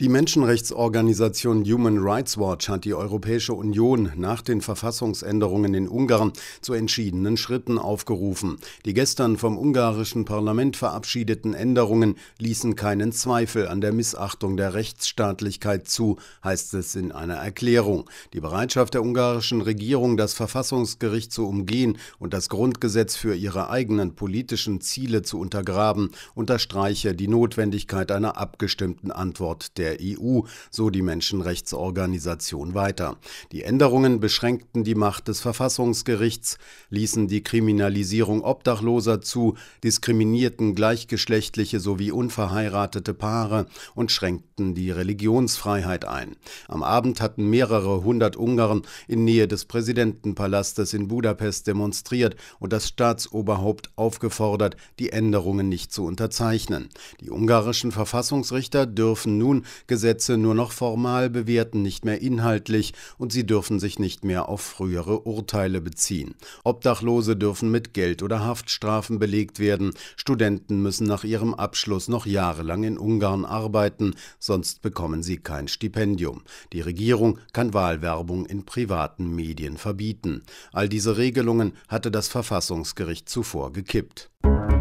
Die Menschenrechtsorganisation Human Rights Watch hat die Europäische Union nach den Verfassungsänderungen in Ungarn zu entschiedenen Schritten aufgerufen. Die gestern vom ungarischen Parlament verabschiedeten Änderungen ließen keinen Zweifel an der Missachtung der Rechtsstaatlichkeit zu, heißt es in einer Erklärung. Die Bereitschaft der ungarischen Regierung, das Verfassungsgericht zu umgehen und das Grundgesetz für ihre eigenen politischen Ziele zu untergraben, unterstreiche die Notwendigkeit einer abgestimmten Antwort der EU, so die Menschenrechtsorganisation weiter. Die Änderungen beschränkten die Macht des Verfassungsgerichts, ließen die Kriminalisierung Obdachloser zu, diskriminierten gleichgeschlechtliche sowie unverheiratete Paare und schränkten die Religionsfreiheit ein. Am Abend hatten mehrere hundert Ungarn in Nähe des Präsidentenpalastes in Budapest demonstriert und das Staatsoberhaupt aufgefordert, die Änderungen nicht zu unterzeichnen. Die ungarischen Verfassungsrichter dürfen nun Gesetze nur noch formal bewerten, nicht mehr inhaltlich, und sie dürfen sich nicht mehr auf frühere Urteile beziehen. Obdachlose dürfen mit Geld- oder Haftstrafen belegt werden. Studenten müssen nach ihrem Abschluss noch jahrelang in Ungarn arbeiten, sonst bekommen sie kein Stipendium. Die Regierung kann Wahlwerbung in privaten Medien verbieten. All diese Regelungen hatte das Verfassungsgericht zuvor gekippt.